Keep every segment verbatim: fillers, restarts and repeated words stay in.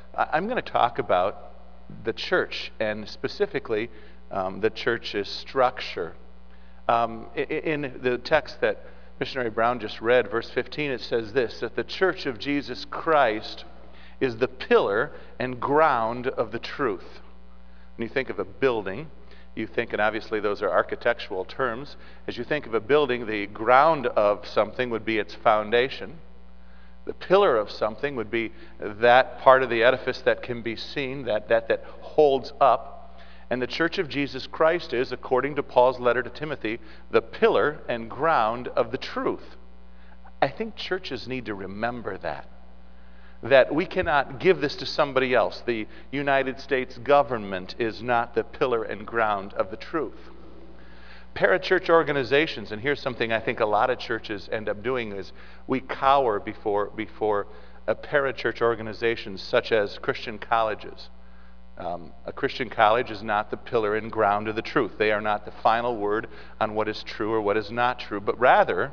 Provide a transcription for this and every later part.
I- I'm going to talk about the church, and specifically um, the church's structure. Um, i- in the text that Missionary Brown just read, verse fifteen, it says this, that the church of Jesus Christ is the pillar and ground of the truth. When you think of a building, you think, and obviously those are architectural terms, as you think of a building, the ground of something would be its foundation. The pillar of something would be that part of the edifice that can be seen, that, that, that holds up. And the church of Jesus Christ is, according to Paul's letter to Timothy, the pillar and ground of the truth. I think churches need to remember that. That we cannot give this to somebody else. The United States government is not the pillar and ground of the truth. Parachurch organizations, and here's something I think a lot of churches end up doing, is we cower before, before a parachurch organizations such as Christian colleges. Um, a Christian college is not the pillar and ground of the truth. They are not the final word on what is true or what is not true, but rather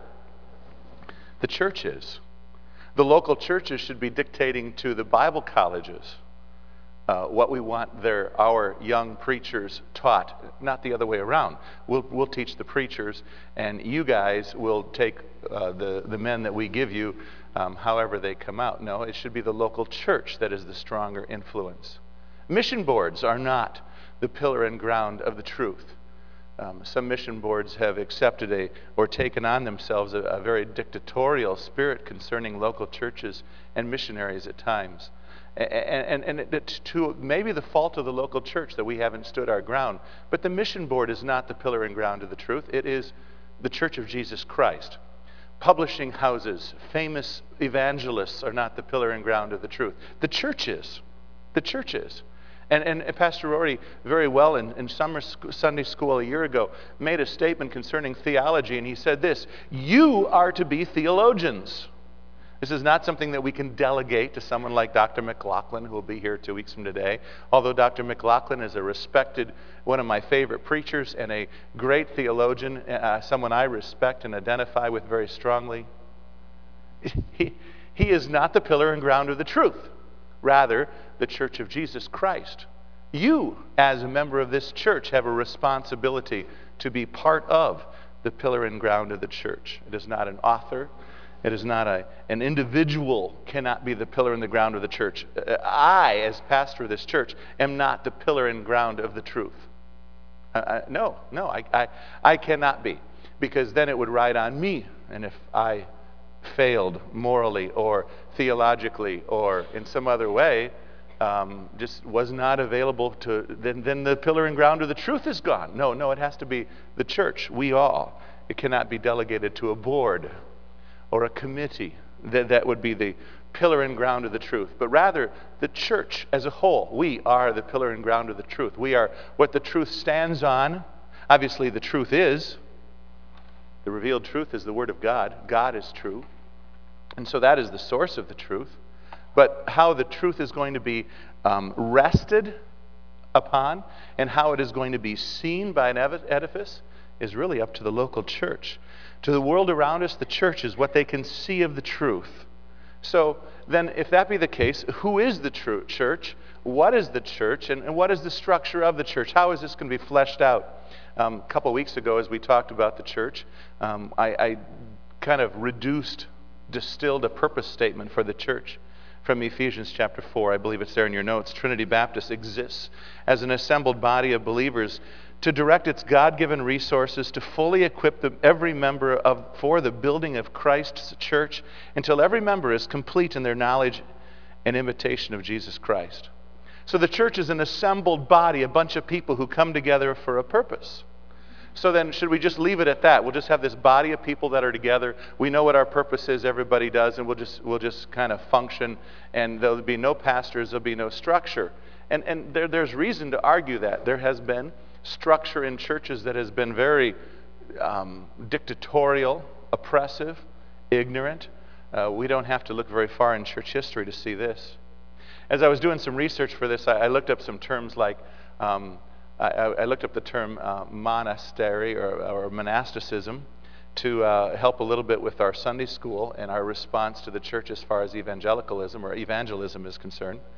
the church is. The local churches should be dictating to the Bible colleges uh, what we want their our young preachers taught, not the other way around. We'll, we'll teach the preachers, and you guys will take uh, the, the men that we give you um, however they come out. No, it should be the local church that is the stronger influence. Mission boards are not the pillar and ground of the truth. Um, some mission boards have accepted a or taken on themselves a, a very dictatorial spirit concerning local churches and missionaries at times. And, and, and it, to maybe the fault of the local church that we haven't stood our ground. But the mission board is not the pillar and ground of the truth. It is the Church of Jesus Christ. Publishing houses, famous evangelists are not the pillar and ground of the truth. The church is. The church is. And, and Pastor Rory, very well in, in summer sc- Sunday school a year ago, made a statement concerning theology, and he said this, you are to be theologians. This is not something that we can delegate to someone like Doctor McLaughlin, who will be here two weeks from today. Although Doctor McLaughlin is a respected, one of my favorite preachers and a great theologian, uh, someone I respect and identify with very strongly, he, he is not the pillar and ground of the truth. Rather, the Church of Jesus Christ. You, as a member of this church, have a responsibility to be part of the pillar and ground of the church. It is not an author. It is not a, an individual cannot be the pillar and the ground of the church. I, as pastor of this church, am not the pillar and ground of the truth. I, I, no, no, I, I, I cannot be, because then it would ride on me, and if I failed morally or theologically or in some other way, um, just was not available to, then, then the pillar and ground of the truth is gone. No, no, it has to be the church, we all. It cannot be delegated to a board or a committee. That, that would be the pillar and ground of the truth. But rather, the church as a whole, we are the pillar and ground of the truth. We are what the truth stands on. Obviously, the truth is, the revealed truth is the Word of God. God is true. And so that is the source of the truth. But how the truth is going to be um, rested upon and how it is going to be seen by an edifice is really up to the local church. To the world around us, the church is what they can see of the truth. So then, if that be the case, who is the true church? What is the church? And, and what is the structure of the church? How is this going to be fleshed out? Um, a couple weeks ago, as we talked about the church, um, I, I kind of reduced distilled a purpose statement for the church from Ephesians chapter four. I believe it's there in your notes. Trinity Baptist exists as an assembled body of believers to direct its God-given resources to fully equip the, every member of for the building of Christ's church until every member is complete in their knowledge and imitation of Jesus Christ. So the church is an assembled body, a bunch of people who come together for a purpose. So then, should we just leave it at that? We'll just have this body of people that are together. We know what our purpose is, everybody does, and we'll just we'll just kind of function, and there'll be no pastors, there'll be no structure. And, and there, there's reason to argue that. There has been structure in churches that has been very um, dictatorial, oppressive, ignorant. Uh, we don't have to look very far in church history to see this. As I was doing some research for this, I, I looked up some terms like... Um, I, I looked up the term uh, monastery or, or monasticism to uh, help a little bit with our Sunday school and our response to the church as far as evangelicalism or evangelism is concerned.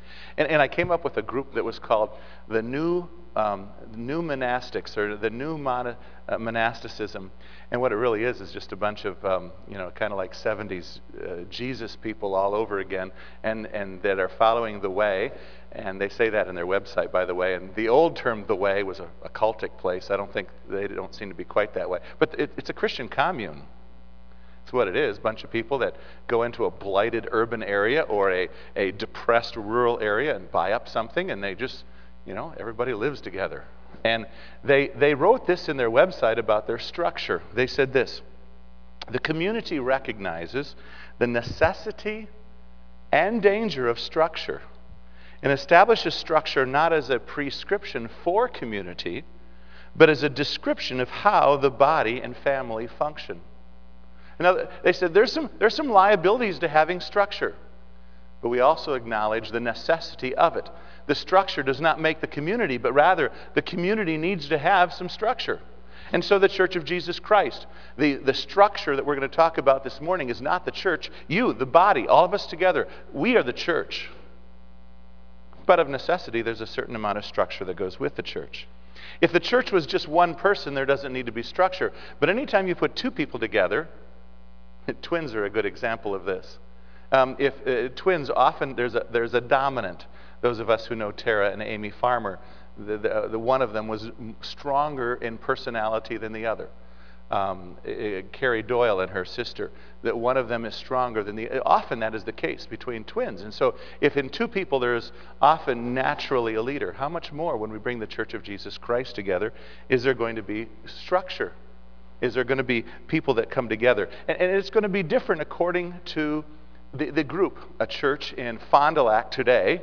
And, and I came up with a group that was called the New um, New Monastics, or the New Mon- uh, Monasticism. And what it really is is just a bunch of, um, you know, kind of like seventies uh, Jesus people all over again, and, and that are following the way. And they say that in their website, by the way. And the old term, the way, was a, a cultic place. I don't think, they don't seem to be quite that way. But it, it's a Christian commune. It's what it is. A bunch of people that go into a blighted urban area or a, a depressed rural area and buy up something, and they just, you know, everybody lives together. And they, they wrote this in their website about their structure. They said this: the community recognizes the necessity and danger of structure and establishes structure not as a prescription for community, but as a description of how the body and family function. Now, they said there's some, there's some liabilities to having structure, but we also acknowledge the necessity of it. The structure does not make the community, but rather the community needs to have some structure. And so the Church of Jesus Christ, the, the structure that we're going to talk about this morning is not the church. You, the body, all of us together, we are the church. But of necessity, there's a certain amount of structure that goes with the church. If the church was just one person, there doesn't need to be structure. But anytime you put two people together, twins are a good example of this. Um, if uh, twins, often there's a, there's a dominant. Those of us who know Tara and Amy Farmer, the, the, the one of them was stronger in personality than the other. Um, uh, Carrie Doyle and her sister, that one of them is stronger than the, often that is the case between twins. And so if in two people there's often naturally a leader, how much more when we bring the Church of Jesus Christ together is there going to be structure? Is there going to be people that come together? And, and it's going to be different according to the, the group. A church in Fond du Lac today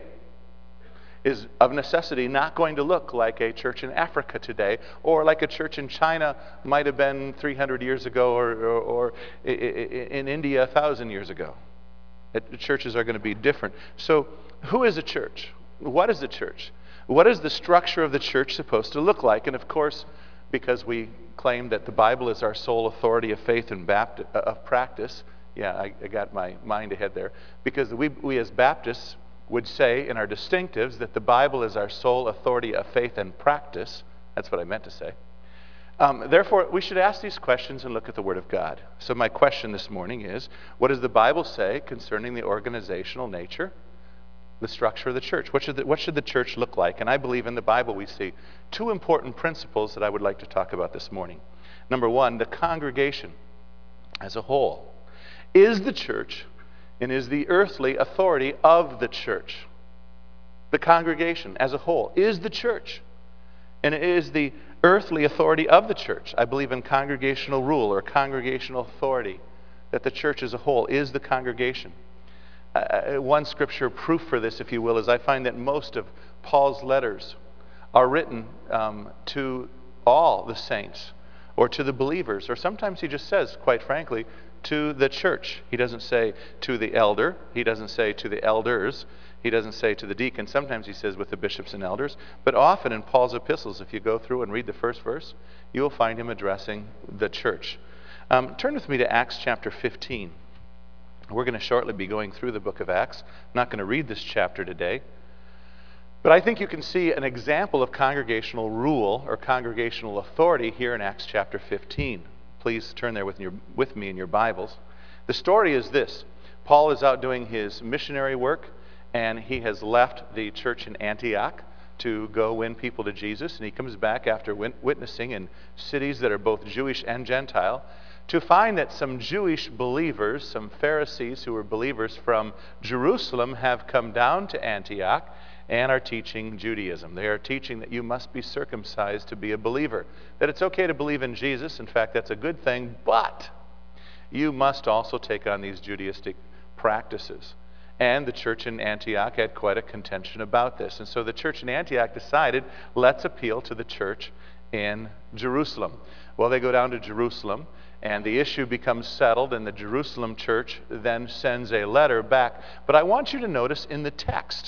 is of necessity not going to look like a church in Africa today, or like a church in China might have been three hundred years ago, or, or, or in India a thousand years ago. The churches are going to be different. So who is a church? What is a church? What is the structure of the church supposed to look like? And of course, because we claim that the Bible is our sole authority of faith and Baptist, uh, of practice, yeah, I, I got my mind ahead there, because we, we as Baptists would say in our distinctives that the Bible is our sole authority of faith and practice. That's what I meant to say. Um, therefore, we should ask these questions and look at the Word of God. So my question this morning is, what does the Bible say concerning the organizational nature, the structure of the church? What should the, what should the church look like? And I believe in the Bible we see two important principles that I would like to talk about this morning. Number one, the congregation as a whole. Is the church and is the earthly authority of the church? The congregation as a whole is the church, and it is the earthly authority of the church. I believe in congregational rule or congregational authority, that the church as a whole is the congregation. Uh, one scripture proof for this, if you will, is I find that most of Paul's letters are written um, to all the saints or to the believers, or sometimes he just says, quite frankly, to the church. He doesn't say to the elder. He doesn't say to the elders. He doesn't say to the deacon. Sometimes he says with the bishops and elders. But often in Paul's epistles, if you go through and read the first verse, you will find him addressing the church. Um, turn with me to Acts chapter fifteen. We're going to shortly be going through the book of Acts. I'm not going to read this chapter today. But I think you can see an example of congregational rule or congregational authority here in Acts chapter fifteen. Please turn there with, your, with me in your Bibles. The story is this. Paul is out doing his missionary work, and he has left the church in Antioch to go win people to Jesus. And he comes back after win- witnessing in cities that are both Jewish and Gentile to find that some Jewish believers, some Pharisees who were believers from Jerusalem, have come down to Antioch and are teaching Judaism. They are teaching that you must be circumcised to be a believer, that it's okay to believe in Jesus. In fact, that's a good thing, but you must also take on these Judaistic practices. And the church in Antioch had quite a contention about this. And so the church in Antioch decided, let's appeal to the church in Jerusalem. Well, they go down to Jerusalem, and the issue becomes settled, and the Jerusalem church then sends a letter back. But I want you to notice in the text,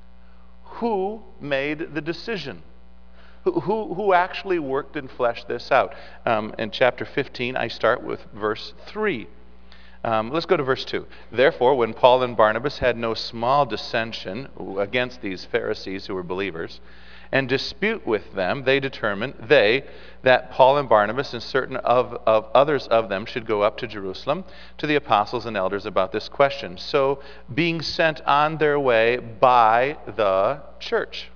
who made the decision? Who, who, who actually worked and fleshed this out? Um, in chapter fifteen, I start with verse three. Um, let's go to verse two. Therefore, when Paul and Barnabas had no small dissension against these Pharisees who were believers, and dispute with them, they determined, they, that Paul and Barnabas and certain of, of others of them should go up to Jerusalem to the apostles and elders about this question. So, being sent on their way by the church.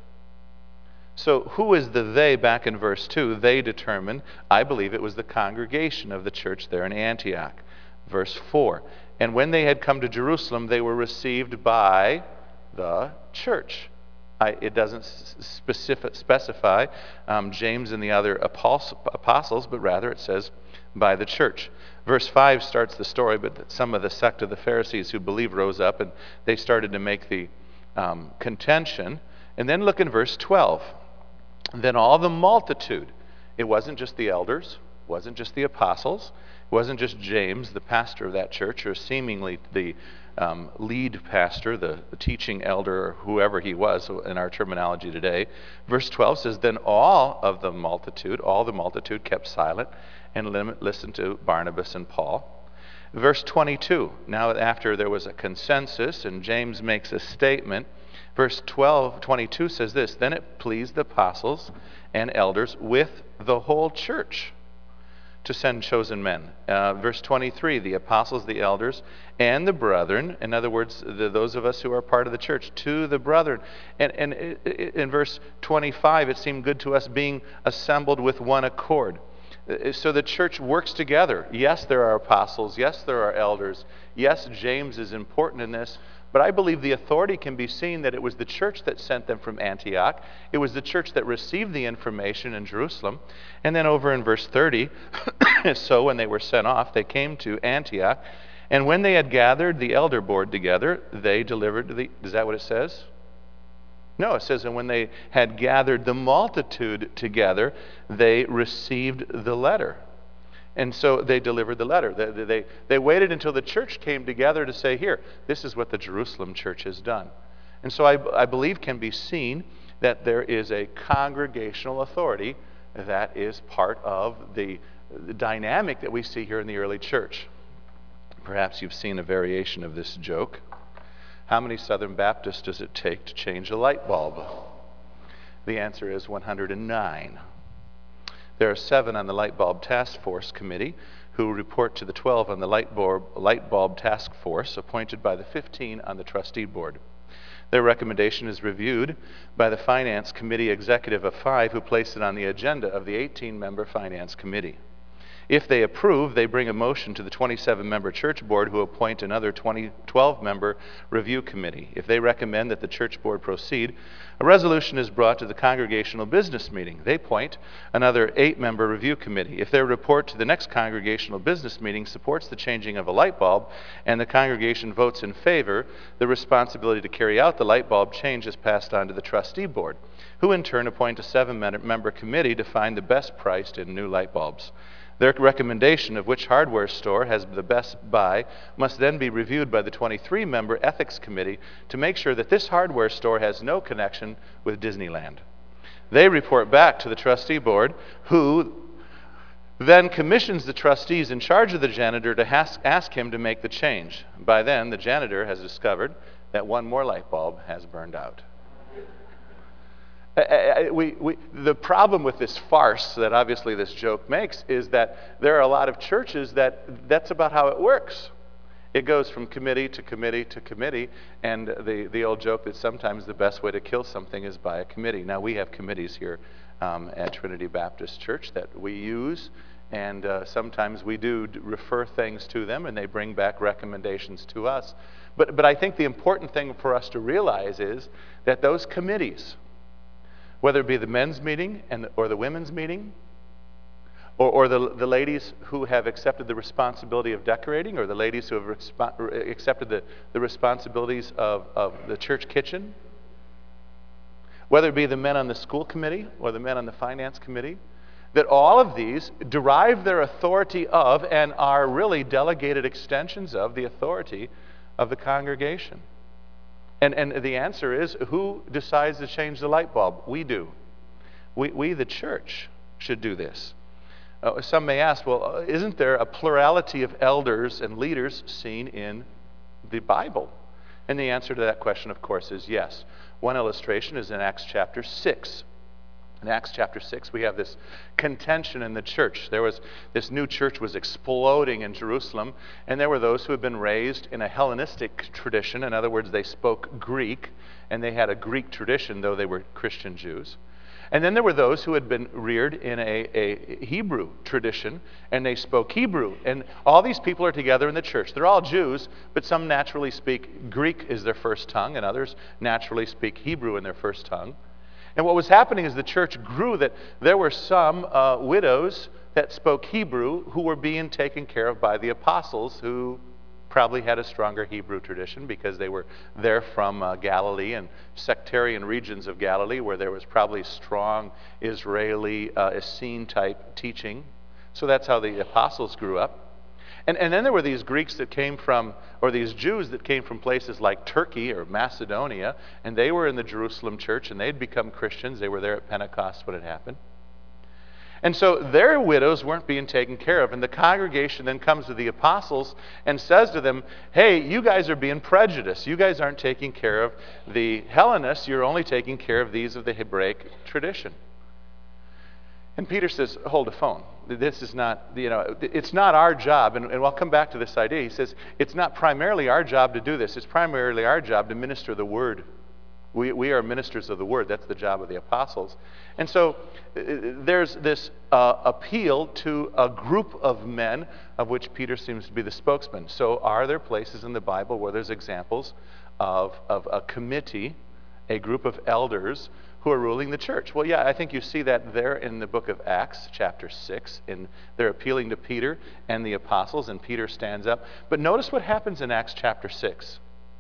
So, who is the they back in verse two? They determined, I believe it was the congregation of the church there in Antioch. Verse four, and when they had come to Jerusalem, they were received by the church. I, it doesn't specific, specify um, James and the other apostles, but rather it says by the church. Verse five starts the story, but some of the sect of the Pharisees who believed rose up, and they started to make the um, contention. And then look in verse twelve. Then all the multitude, it wasn't just the elders, it wasn't just the apostles, it wasn't just James, the pastor of that church, or seemingly the Um, lead pastor, the, the teaching elder, or whoever he was in our terminology today. Verse twelve says, then all of the multitude, all the multitude kept silent and listened to Barnabas and Paul. Verse twenty-two, now after there was a consensus and James makes a statement, verse twelve, twenty-two says this, then it pleased the apostles and elders with the whole church to send chosen men. Uh, verse twenty-three, the apostles, the elders, and the brethren, in other words, the, those of us who are part of the church, to the brethren. And, and it, it, in verse twenty-five, it seemed good to us being assembled with one accord. So the church works together. Yes, there are apostles. Yes, there are elders. Yes, James is important in this. But I believe the authority can be seen that it was the church that sent them from Antioch. It was the church that received the information in Jerusalem. And then over in verse thirty, so when they were sent off, they came to Antioch. And when they had gathered the elder board together, they delivered the, is that what it says? No, it says, and when they had gathered the multitude together, they received the letter. And so they delivered the letter. They, they, they waited until the church came together to say, here, this is what the Jerusalem church has done. And so I, I believe can be seen that there is a congregational authority that is part of the, the dynamic that we see here in the early church. Perhaps you've seen a variation of this joke. How many Southern Baptists does it take to change a light bulb? The answer is one hundred nine. There are seven on the Light Bulb Task Force Committee who report to the twelve on the Light Bulb, Light Bulb Task Force, appointed by the fifteen on the Trustee Board. Their recommendation is reviewed by the Finance Committee executive of five who place it on the agenda of the eighteen-member Finance Committee. If they approve, they bring a motion to the twenty-seven-member church board who appoint another twelve-member review committee. If they recommend that the church board proceed, a resolution is brought to the congregational business meeting. They appoint another eight-member review committee. If their report to the next congregational business meeting supports the changing of a light bulb and the congregation votes in favor, the responsibility to carry out the light bulb change is passed on to the trustee board, who in turn appoint a seven-member committee to find the best priced and new light bulbs. Their recommendation of which hardware store has the best buy must then be reviewed by the twenty-three-member ethics committee to make sure that this hardware store has no connection with Disneyland. They report back to the trustee board, who then commissions the trustees in charge of the janitor to ask, ask him to make the change. By then, the janitor has discovered that one more light bulb has burned out. I, I, we, we, the problem with this farce that obviously this joke makes is that there are a lot of churches that that's about how it works. It goes from committee to committee to committee, and the, the old joke that sometimes the best way to kill something is by a committee. Now, we have committees here um, at Trinity Baptist Church that we use, and uh, sometimes we do refer things to them, and they bring back recommendations to us. But, but I think the important thing for us to realize is that those committees, whether it be the men's meeting and or the women's meeting, or, or the, the ladies who have accepted the responsibility of decorating, or the ladies who have respo- accepted the, the responsibilities of, of the church kitchen, whether it be the men on the school committee or the men on the finance committee, that all of these derive their authority of and are really delegated extensions of the authority of the congregation. And, and the answer is, who decides to change the light bulb? We do. We, we, the church, should do this. Uh, some may ask, well, uh, isn't there a plurality of elders and leaders seen in the Bible? And the answer to that question, of course, is yes. One illustration is in Acts chapter six. In Acts chapter six, we have this contention in the church. There was this new church was exploding in Jerusalem, and there were those who had been raised in a Hellenistic tradition. In other words, they spoke Greek, and they had a Greek tradition, though they were Christian Jews. And then there were those who had been reared in a, a Hebrew tradition, and they spoke Hebrew. And all these people are together in the church. They're all Jews, but some naturally speak Greek as their first tongue, and others naturally speak Hebrew in their first tongue. And what was happening as the church grew, that there were some uh, widows that spoke Hebrew who were being taken care of by the apostles, who probably had a stronger Hebrew tradition because they were there from uh, Galilee and sectarian regions of Galilee where there was probably strong Israeli uh, Essene type teaching. So that's how the apostles grew up. And, and then there were these Greeks that came from, or these Jews that came from places like Turkey or Macedonia, and they were in the Jerusalem church, and they'd become Christians. They were there at Pentecost when it happened. And so their widows weren't being taken care of, and the congregation then comes to the apostles and says to them, hey, you guys are being prejudiced. You guys aren't taking care of the Hellenists. You're only taking care of these of the Hebraic tradition. And Peter says, hold the phone. This is not, you know, it's not our job, and, and I'll come back to this idea. He says, it's not primarily our job to do this. It's primarily our job to minister the word. We, we are ministers of the word. That's the job of the apostles. And so uh, there's this uh, appeal to a group of men, of which Peter seems to be the spokesman. So are there places in the Bible where there's examples of, of a committee, a group of elders who are ruling the church? Well, yeah, I think you see that there in the book of Acts, chapter six. In, they're appealing to Peter and the apostles, and Peter stands up. But notice what happens in Acts chapter six.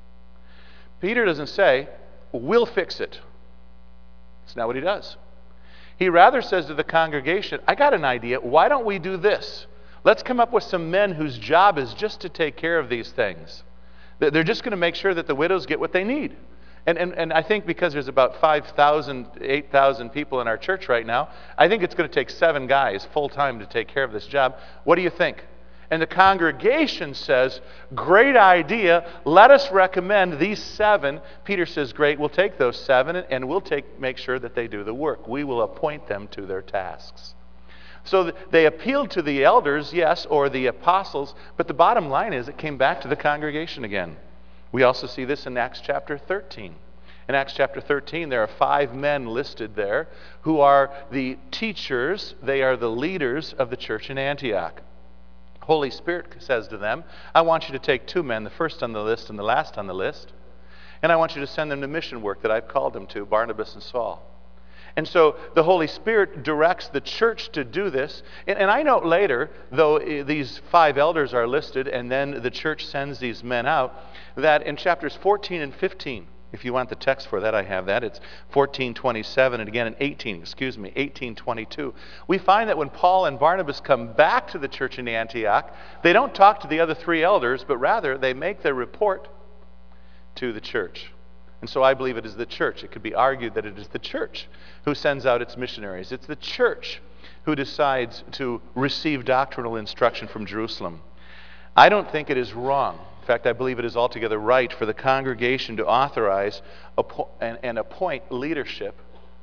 Peter doesn't say, we'll fix it. That's not what he does. He rather says to the congregation, I got an idea. Why don't we do this? Let's come up with some men whose job is just to take care of these things. They're just going to make sure that the widows get what they need. And, and, and I think because there's about five thousand, eight thousand people in our church right now, I think it's going to take seven guys full-time to take care of this job. What do you think? And the congregation says, great idea. Let us recommend these seven. Peter says, great, we'll take those seven and we'll take, make sure that they do the work. We will appoint them to their tasks. So they appealed to the elders, yes, or the apostles, but the bottom line is it came back to the congregation again. We also see this in Acts chapter thirteen. In Acts chapter thirteen, there are five men listed there who are the teachers. They are the leaders of the church in Antioch. Holy Spirit says to them, I want you to take two men, the first on the list and the last on the list, and I want you to send them to mission work that I've called them to, Barnabas and Saul. And so the Holy Spirit directs the church to do this. And, and I note later, though these five elders are listed and then the church sends these men out, that in chapters fourteen and fifteen, if you want the text for that, I have that. It's fourteen twenty-seven and again in eighteen, excuse me, eighteen twenty-two. We find that when Paul and Barnabas come back to the church in Antioch, they don't talk to the other three elders, but rather they make their report to the church. And so I believe it is the church. It could be argued that it is the church who sends out its missionaries. It's the church who decides to receive doctrinal instruction from Jerusalem. I don't think it is wrong. In fact, I believe it is altogether right for the congregation to authorize and appoint leadership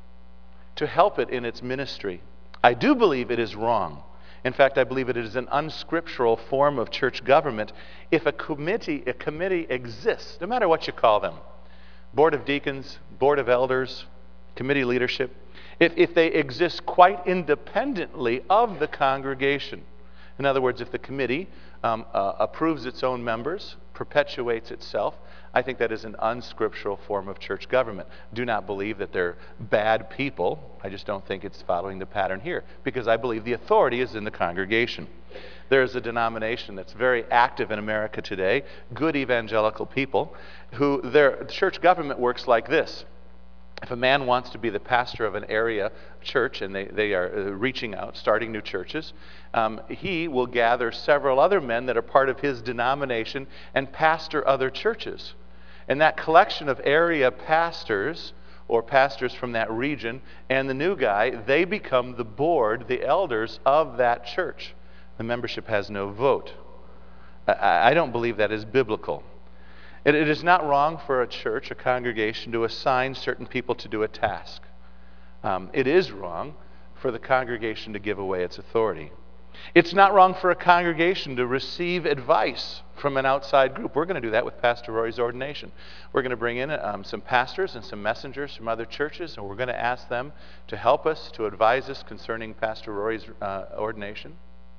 to help it in its ministry. I do believe it is wrong. In fact, I believe it is an unscriptural form of church government if a committee, a committee exists, no matter what you call them. Board of deacons, board of elders, committee leadership, if, if they exist quite independently of the congregation. In other words, if the committee um, uh, approves its own members, perpetuates itself, I think that is an unscriptural form of church government. Do not believe that they're bad people. I just don't think it's following the pattern here, because I believe the authority is in the congregation. There is a denomination that's very active in America today, good evangelical people, who their church government works like this. If a man wants to be the pastor of an area church, and they, they are reaching out, starting new churches, um, he will gather several other men that are part of his denomination and pastor other churches. And that collection of area pastors or pastors from that region, and the new guy, they become the board, the elders of that church. The membership has no vote. I, I don't believe that is biblical. It, it is not wrong for a church, a congregation, to assign certain people to do a task. Um, it is wrong for the congregation to give away its authority. It's not wrong for a congregation to receive advice from an outside group. We're going to do that with Pastor Rory's ordination. We're going to bring in um, some pastors and some messengers from other churches, and we're going to ask them to help us, to advise us concerning Pastor Rory's uh, ordination.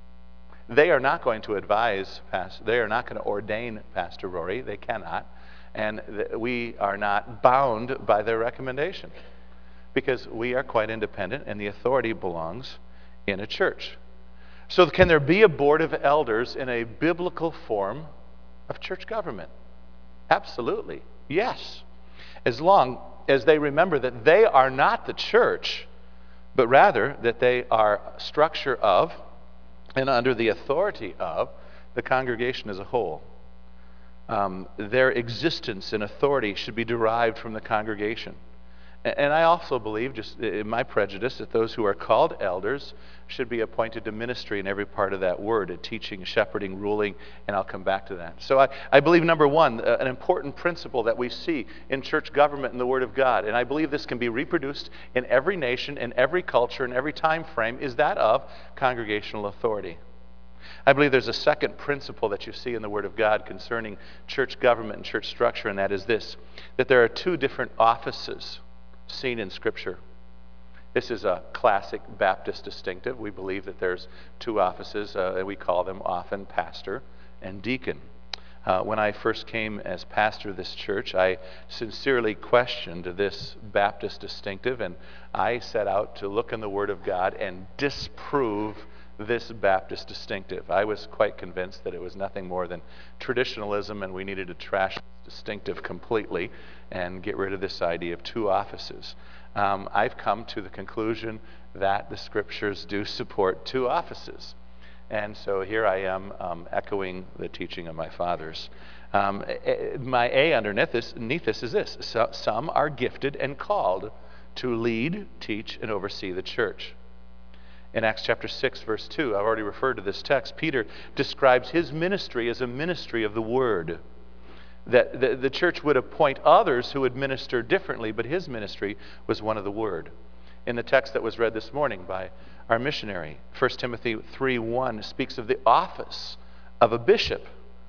They are not going to advise, Pastor, they are not going to ordain Pastor Rory. They cannot. And th- we are not bound by their recommendation because we are quite independent and the authority belongs in a church. So can there be a board of elders in a biblical form of church government? Absolutely, yes. As long as they remember that they are not the church, but rather that they are a structure of and under the authority of the congregation as a whole. Um, their existence and authority should be derived from the congregation. And I also believe, just in my prejudice, that those who are called elders should be appointed to ministry in every part of that word, teaching, shepherding, ruling, and I'll come back to that. So I, I believe, number one, an important principle that we see in church government in the Word of God, and I believe this can be reproduced in every nation, in every culture, in every time frame, is that of congregational authority. I believe there's a second principle that you see in the Word of God concerning church government and church structure, and that is this, that there are two different offices seen in Scripture. This is a classic Baptist distinctive. We believe that there's two offices, uh, and we call them often pastor and deacon. Uh, when I first came as pastor of this church, I sincerely questioned this Baptist distinctive, and I set out to look in the Word of God and disprove this Baptist distinctive. I was quite convinced that it was nothing more than traditionalism, and we needed to trash this distinctive completely and get rid of this idea of two offices. Um, I've come to the conclusion that the Scriptures do support two offices. And so here I am um, echoing the teaching of my fathers. Um, my A underneath this, underneath this is this. So, some are gifted and called to lead, teach, and oversee the church. In Acts chapter six, verse two, I've already referred to this text, Peter describes his ministry as a ministry of the Word. That the, the church would appoint others who would minister differently, but his ministry was one of the Word. In the text that was read this morning by our missionary, First Timothy three one speaks of the office of a bishop.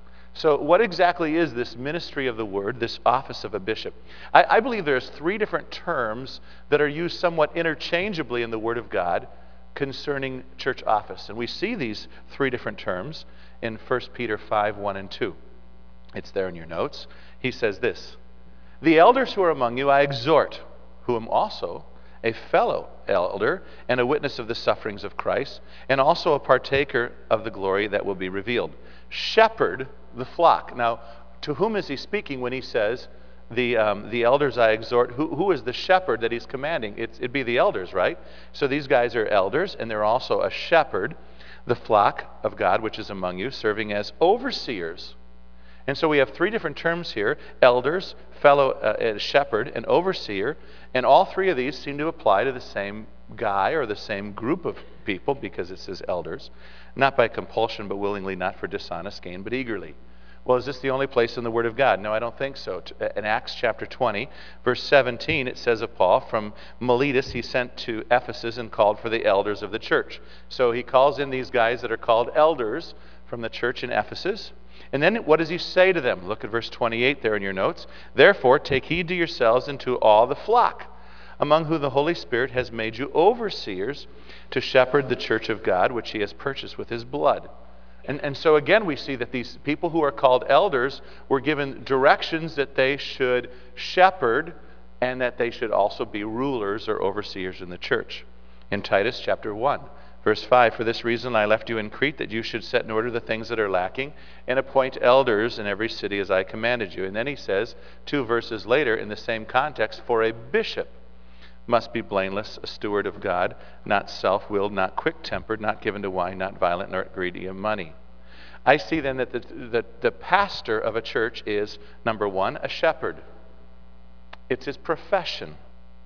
So what exactly is this ministry of the Word, this office of a bishop? I, I believe there's three different terms that are used somewhat interchangeably in the Word of God concerning church office. And we see these three different terms in First Peter five one and two. It's there in your notes. He says this, "The elders who are among you I exhort, who am also a fellow elder and a witness of the sufferings of Christ, and also a partaker of the glory that will be revealed. Shepherd the flock." Now, to whom is he speaking when he says, the um, the elders I exhort? Who, who is the shepherd that he's commanding? It's, it'd be the elders, right? So these guys are elders, and they're also a shepherd, the flock of God which is among you, serving as overseers. And so we have three different terms here: elders, fellow uh, shepherd, and overseer. And all three of these seem to apply to the same guy or the same group of people, because it says elders, not by compulsion, but willingly, not for dishonest gain, but eagerly. Well, is this the only place in the Word of God? No, I don't think so. In Acts chapter twenty, verse seventeen, it says of Paul, from Miletus he sent to Ephesus and called for the elders of the church. So he calls in these guys that are called elders from the church in Ephesus. And then what does he say to them? Look at verse twenty-eight there in your notes. "Therefore take heed to yourselves and to all the flock, among whom the Holy Spirit has made you overseers, to shepherd the church of God, which he has purchased with his blood." And, and so again, we see that these people who are called elders were given directions that they should shepherd and that they should also be rulers or overseers in the church. In Titus chapter one, verse five, "For this reason I left you in Crete, that you should set in order the things that are lacking, and appoint elders in every city as I commanded you." And then he says, two verses later in the same context, "For a bishop must be blameless, a steward of God, not self-willed, not quick-tempered, not given to wine, not violent, nor greedy of money." I see then that the, the, the pastor of a church is, number one, a shepherd. It's his profession.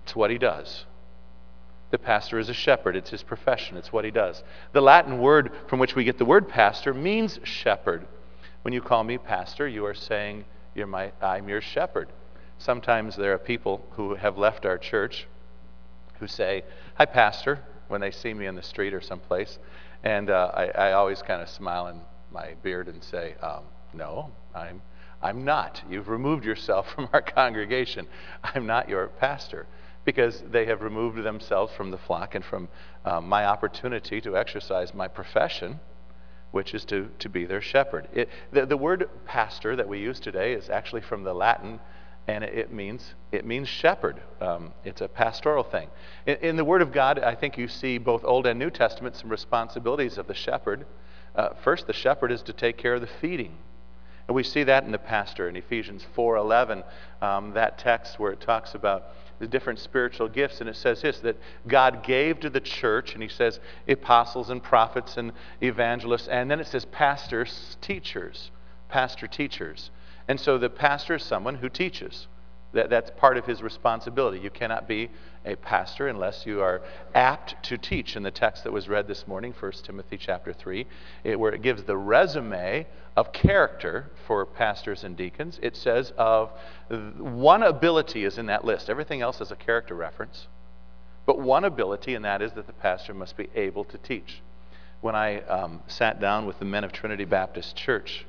It's what he does. The pastor is a shepherd. It's his profession. It's what he does. The Latin word from which we get the word pastor means shepherd. When you call me pastor, you are saying, You're my, I'm your shepherd. Sometimes there are people who have left our church who say, Hi, pastor, when they see me in the street or someplace. And uh, I, I always kind of smile in my beard and say, um, no, I'm, I'm not. You've removed yourself from our congregation. I'm not your pastor. Because they have removed themselves from the flock and from um, my opportunity to exercise my profession, which is to, to be their shepherd. It, the, the word pastor that we use today is actually from the Latin, and it, it means it means shepherd. Um, it's a pastoral thing. In, in the Word of God, I think you see both Old and New Testament some responsibilities of the shepherd. Uh, first, the shepherd is to take care of the feeding. And we see that in the pastor in Ephesians four eleven, um, that text where it talks about the different spiritual gifts, and it says this, that God gave to the church, and he says apostles and prophets and evangelists, and then it says pastors, teachers, pastor teachers. And so the pastor is someone who teaches. That, that's part of his responsibility. You cannot be a pastor unless you are apt to teach. In the text that was read this morning, First Timothy chapter three, it, where it gives the resume of character for pastors and deacons, it says of one ability is in that list. Everything else is a character reference. But one ability, and that is that the pastor must be able to teach. When I um, sat down with the men of Trinity Baptist Church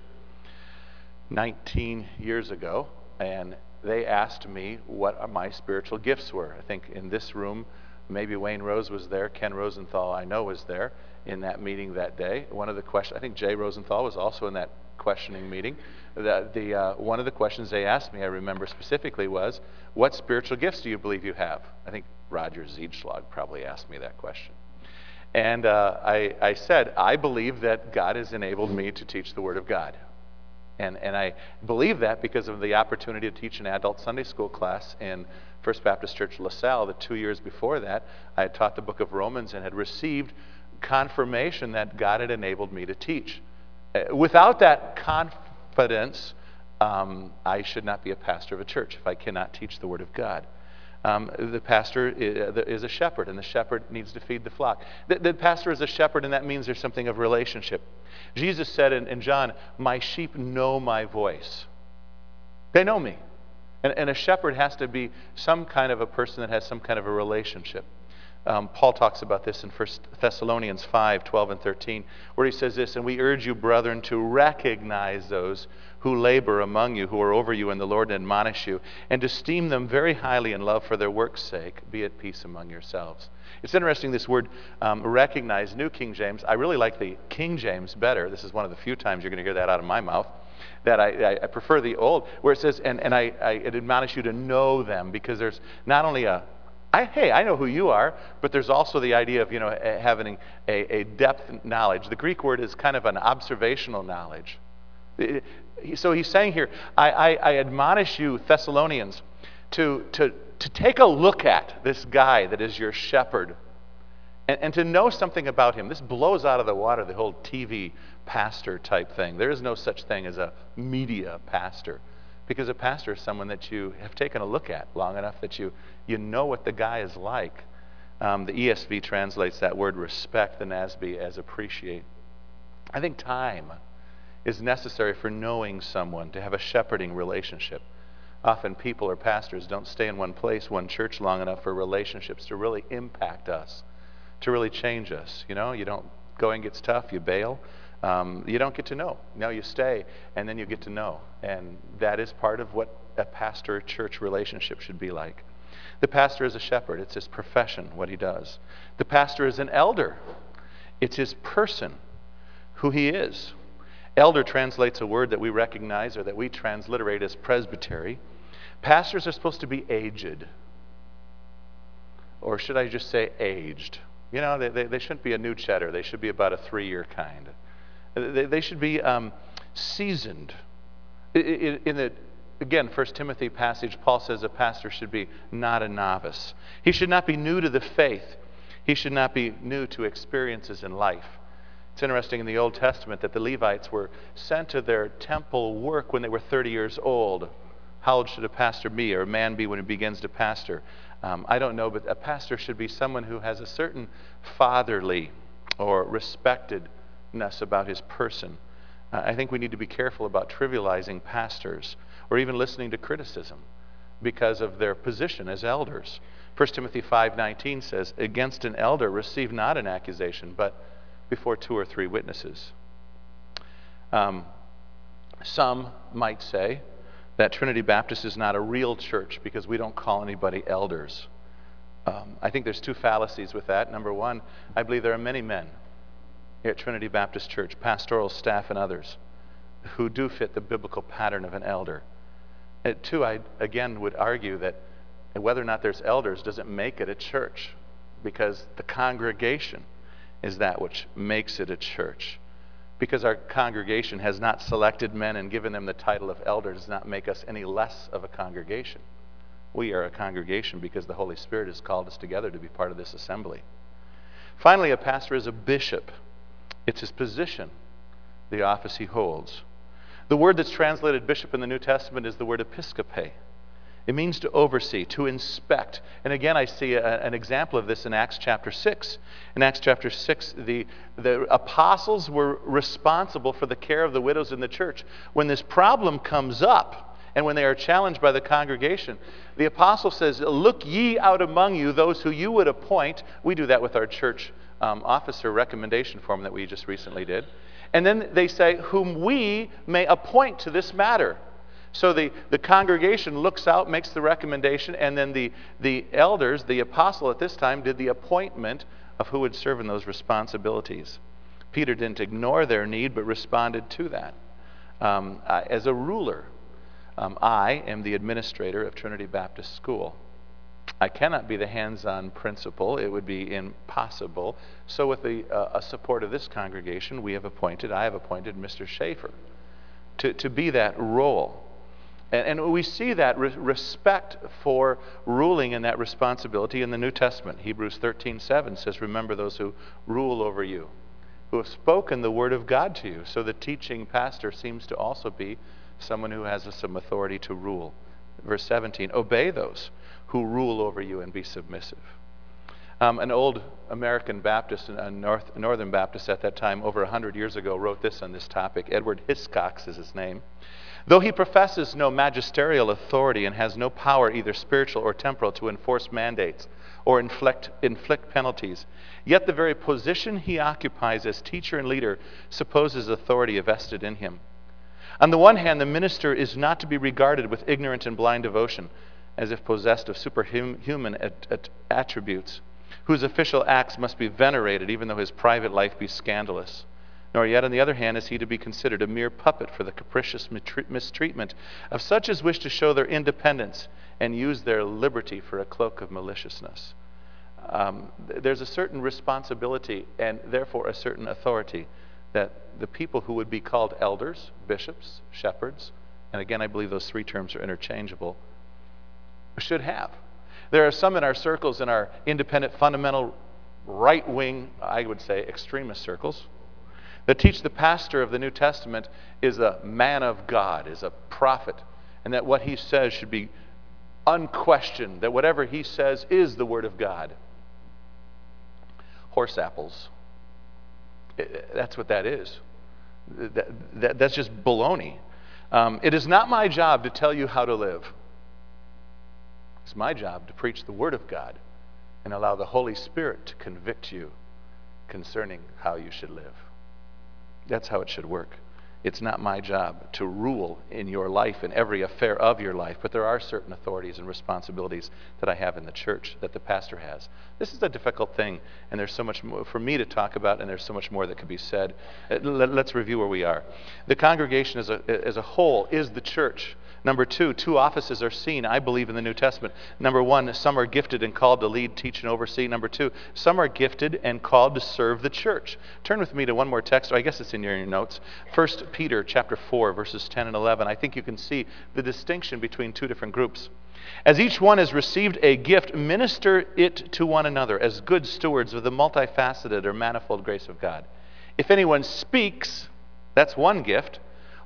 nineteen years ago, and they asked me what my spiritual gifts were. I think in this room, maybe Wayne Rose was there. Ken Rosenthal, I know, was there in that meeting that day. One of the questions, I think Jay Rosenthal was also in that questioning meeting. The, the, uh, one of the questions they asked me, I remember specifically, was, what spiritual gifts do you believe you have? I think Roger Ziedschlag probably asked me that question. And uh, I, I said, I believe that God has enabled me to teach the Word of God. And, and I believe that because of the opportunity to teach an adult Sunday school class in First Baptist Church LaSalle. The two years before that, I had taught the book of Romans and had received confirmation that God had enabled me to teach. Without that confidence, um, I should not be a pastor of a church if I cannot teach the Word of God. Um, the pastor is a shepherd, and the shepherd needs to feed the flock. The, the pastor is a shepherd, and that means there's something of relationship. Jesus said in, in John, my sheep know my voice. They know me. And, and a shepherd has to be some kind of a person that has some kind of a relationship. Um, Paul talks about this in First Thessalonians five, twelve and thirteen, where he says this, and we urge you, brethren, to recognize those who labor among you, who are over you in the Lord, and admonish you, and to esteem them very highly in love for their work's sake. Be at peace among yourselves. It's interesting, this word um, recognize, New King James. I really like the King James better. This is one of the few times you're going to hear that out of my mouth. That I, I prefer the old, where it says, and, and I, I admonish you to know them, because there's not only a I, hey, I know who you are, but there's also the idea of, you know, having a, a depth knowledge. The Greek word is kind of an observational knowledge. So he's saying here, I, I, I admonish you, Thessalonians, to, to, to take a look at this guy that is your shepherd and, and to know something about him. This blows out of the water the whole T V pastor type thing. There is no such thing as a media pastor. Because a pastor is someone that you have taken a look at long enough that you, you know what the guy is like. Um, the E S V translates that word respect, the N A S B, as appreciate. I think time is necessary for knowing someone, to have a shepherding relationship. Often people or pastors don't stay in one place, one church long enough for relationships to really impact us, to really change us. You know, you don't, going gets tough, you bail. Um, you don't get to know. No, you stay, and then you get to know. And that is part of what a pastor-church relationship should be like. The pastor is a shepherd. It's his profession, what he does. The pastor is an elder. It's his person, who he is. Elder translates a word that we recognize or that we transliterate as presbytery. Pastors are supposed to be aged. Or should I just say aged? You know, they, they, they shouldn't be a new cheddar. They should be about a three-year kind. They, they should be um, seasoned. In, in the, again, First Timothy passage, Paul says a pastor should be not a novice. He should not be new to the faith. He should not be new to experiences in life. It's interesting in the Old Testament that the Levites were sent to their temple work when they were thirty years old. how old should a pastor be, or a man be when he begins to pastor? Um, I don't know, but a pastor should be someone who has a certain fatherly or respectedness about his person. Uh, I think we need to be careful about trivializing pastors or even listening to criticism because of their position as elders. First Timothy five nineteen says, against an elder receive not an accusation, but before two or three witnesses. Um, some might say that Trinity Baptist is not a real church because we don't call anybody elders. Um, I think there's two fallacies with that. Number one, I believe there are many men here at Trinity Baptist Church, pastoral staff and others, who do fit the biblical pattern of an elder. And two, I again would argue that whether or not there's elders doesn't make it a church, because the congregation is that which makes it a church. Because our congregation has not selected men and given them the title of elder does not make us any less of a congregation. We are a congregation because the Holy Spirit has called us together to be part of this assembly. Finally, a pastor is a bishop. It's his position, the office he holds. The word that's translated bishop in the New Testament is the word episkope. It means to oversee, to inspect. And again, I see a, an example of this in Acts chapter six. In Acts chapter six, the, the apostles were responsible for the care of the widows in the church. When this problem comes up, and when they are challenged by the congregation, the apostle says, look ye out among you those who you would appoint. We do that with our church um, officer recommendation form that we just recently did. And then they say, whom we may appoint to this matter. So the, the congregation looks out, makes the recommendation, and then the, the elders, the apostle at this time, did the appointment of who would serve in those responsibilities. Peter didn't ignore their need, but responded to that. Um, uh, as a ruler, um, I am the administrator of Trinity Baptist School. I cannot be the hands-on principal. It would be impossible. So with the uh, support of this congregation, we have appointed, I have appointed Mister Schaefer to, to be that role. And, and we see that re- respect for ruling and that responsibility in the New Testament. Hebrews thirteen seven says, remember those who rule over you, who have spoken the word of God to you. So the teaching pastor seems to also be someone who has some authority to rule. Verse seventeen, obey those who rule over you and be submissive. Um, an old American Baptist, a North, Northern Baptist at that time, over one hundred years ago, wrote this on this topic. Edward Hiscox is his name. Though he professes no magisterial authority and has no power, either spiritual or temporal, to enforce mandates or inflict, inflict penalties, yet the very position he occupies as teacher and leader supposes authority vested in him. On the one hand, the minister is not to be regarded with ignorant and blind devotion, as if possessed of superhuman at, at attributes, whose official acts must be venerated even though his private life be scandalous. Nor yet, on the other hand, is he to be considered a mere puppet for the capricious mistreatment of such as wish to show their independence and use their liberty for a cloak of maliciousness. Um, there's a certain responsibility and therefore a certain authority that the people who would be called elders, bishops, shepherds, and again I believe those three terms are interchangeable, should have. There are some in our circles, in our independent, fundamental, right-wing, I would say, extremist circles, that teach the pastor of the New Testament is a man of God, is a prophet, and that what he says should be unquestioned, that whatever he says is the Word of God. Horse apples. That's what that is. That, that, that's just baloney. Um, it is not my job to tell you how to live. It's my job to preach the Word of God and allow the Holy Spirit to convict you concerning how you should live. That's how it should work. It's not my job to rule in your life, in every affair of your life, but there are certain authorities and responsibilities that I have in the church that the pastor has. This is a difficult thing, and there's so much more for me to talk about, and there's so much more that could be said. Let's review where we are. The congregation as a, as a whole is the church. Number two, two offices are seen, I believe, in the New Testament. Number one, some are gifted and called to lead, teach, and oversee. Number two, some are gifted and called to serve the church. Turn with me to one more text. I guess it's in your notes. First Peter chapter four, verses ten and eleven. I think you can see the distinction between two different groups. As each one has received a gift, minister it to one another as good stewards of the multifaceted or manifold grace of God. If anyone speaks, that's one gift.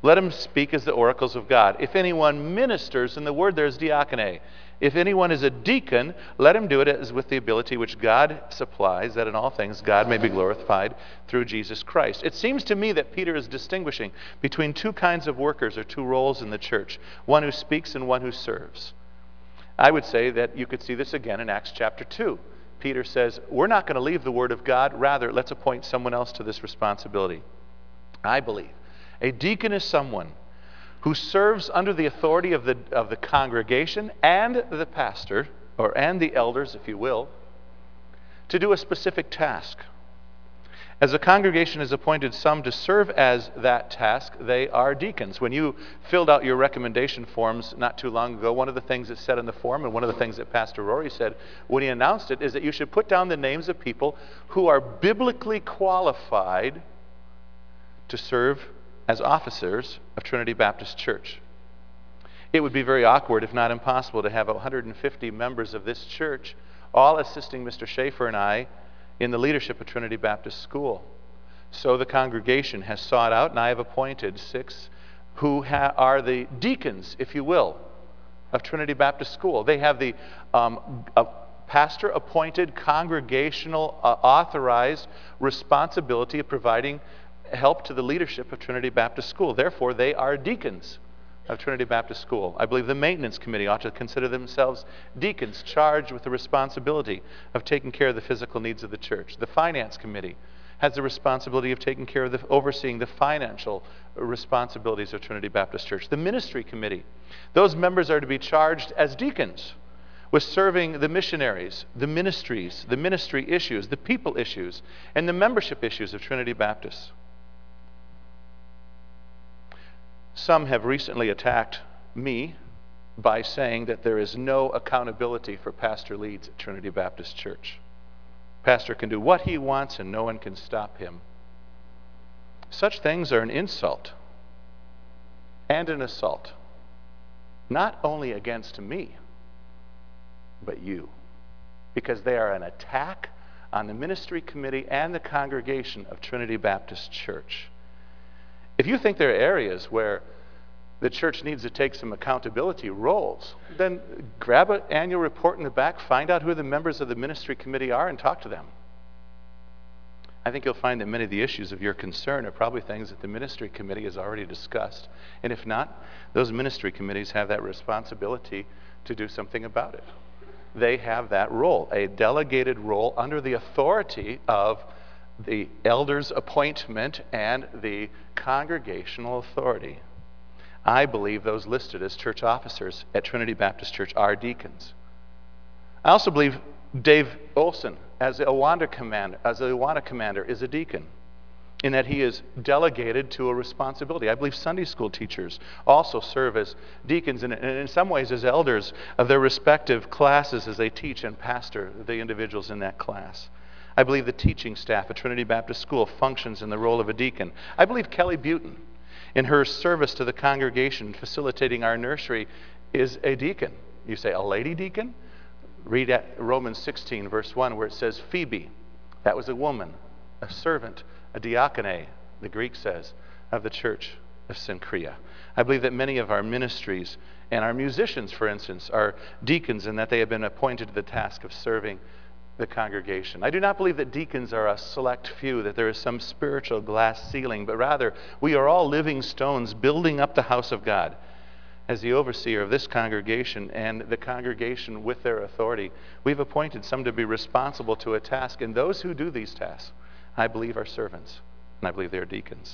let him speak as the oracles of God. If anyone ministers, and the word there is diakone, if anyone is a deacon, let him do it as with the ability which God supplies, that in all things God may be glorified through Jesus Christ. It seems to me that Peter is distinguishing between two kinds of workers or two roles in the church, one who speaks and one who serves. I would say that you could see this again in Acts chapter two. Peter says, we're not going to leave the word of God, rather let's appoint someone else to this responsibility. I believe a deacon is someone who serves under the authority of the, of the congregation and the pastor, or and the elders, if you will, to do a specific task. As a congregation has appointed some to serve as that task, they are deacons. When you filled out your recommendation forms not too long ago, one of the things that said in the form, and one of the things that Pastor Rory said when he announced it, is that you should put down the names of people who are biblically qualified to serve as officers of Trinity Baptist Church. It would be very awkward, if not impossible, to have one hundred fifty members of this church all assisting Mister Schaefer and I in the leadership of Trinity Baptist School. So the congregation has sought out, and I have appointed six who ha- are the deacons, if you will, of Trinity Baptist School. They have the um, a pastor-appointed, congregational, uh, authorized responsibility of providing help to the leadership of Trinity Baptist School. Therefore, they are deacons of Trinity Baptist School. I believe the maintenance committee ought to consider themselves deacons charged with the responsibility of taking care of the physical needs of the church. The finance committee has the responsibility of taking care of the, overseeing the financial responsibilities of Trinity Baptist Church. The ministry committee, those members are to be charged as deacons with serving the missionaries, the ministries, the ministry issues, the people issues, and the membership issues of Trinity Baptist. Some have recently attacked me by saying that there is no accountability for pastor leads at Trinity Baptist Church. Pastor can do what he wants and no one can stop him. Such things are an insult and an assault, not only against me, but you, because they are an attack on the ministry committee and the congregation of Trinity Baptist Church. If you think there are areas where the church needs to take some accountability roles, then grab an annual report in the back, find out who the members of the ministry committee are, and talk to them. I think you'll find that many of the issues of your concern are probably things that the ministry committee has already discussed. And if not, those ministry committees have that responsibility to do something about it. They have that role, a delegated role under the authority of the elder's appointment and the congregational authority. I believe those listed as church officers at Trinity Baptist Church are deacons. I also believe Dave Olson, as a Awana commander, as a Awana commander, is a deacon, in that he is delegated to a responsibility. I believe Sunday school teachers also serve as deacons, and in some ways as elders of their respective classes as they teach and pastor the individuals in that class. I believe the teaching staff at Trinity Baptist School functions in the role of a deacon. I believe Kelly Butin, in her service to the congregation, facilitating our nursery, is a deacon. You say, a lady deacon? Read at Romans sixteen, verse one, where it says, Phoebe, that was a woman, a servant, a diakone, the Greek says, of the church of Cenchrea. I believe that many of our ministries and our musicians, for instance, are deacons in that they have been appointed to the task of serving the congregation. I do not believe that deacons are a select few, that there is some spiritual glass ceiling, but rather we are all living stones building up the house of God. As the overseer of this congregation and the congregation with their authority, we've appointed some to be responsible to a task, and those who do these tasks, I believe, are servants, and I believe they are deacons.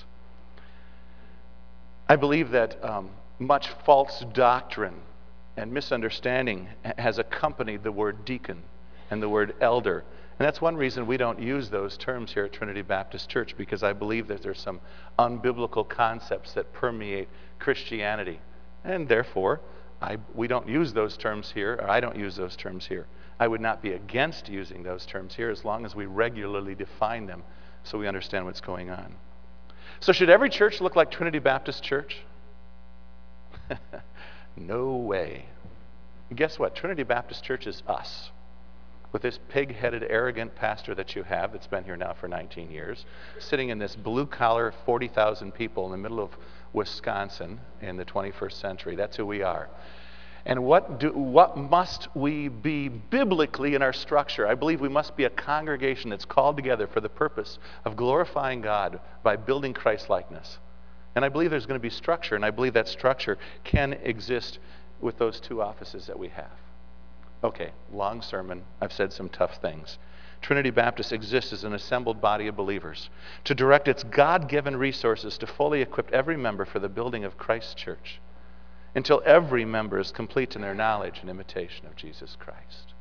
I believe that um, much false doctrine and misunderstanding has accompanied the word deacon and the word elder. And that's one reason we don't use those terms here at Trinity Baptist Church, because I believe that there's some unbiblical concepts that permeate Christianity. And therefore, I, we don't use those terms here, or I don't use those terms here. I would not be against using those terms here as long as we regularly define them so we understand what's going on. So should every church look like Trinity Baptist Church? No way. And guess what? Trinity Baptist Church is us. With this pig-headed, arrogant pastor that you have that's been here now for nineteen years, sitting in this blue-collar forty thousand people in the middle of Wisconsin in the twenty-first century. That's who we are. And what do, what must we be biblically in our structure? I believe we must be a congregation that's called together for the purpose of glorifying God by building Christ-likeness. And I believe there's going to be structure, and I believe that structure can exist with those two offices that we have. Okay, long sermon. I've said some tough things. Trinity Baptist exists as an assembled body of believers to direct its God-given resources to fully equip every member for the building of Christ's church, until every member is complete in their knowledge and imitation of Jesus Christ.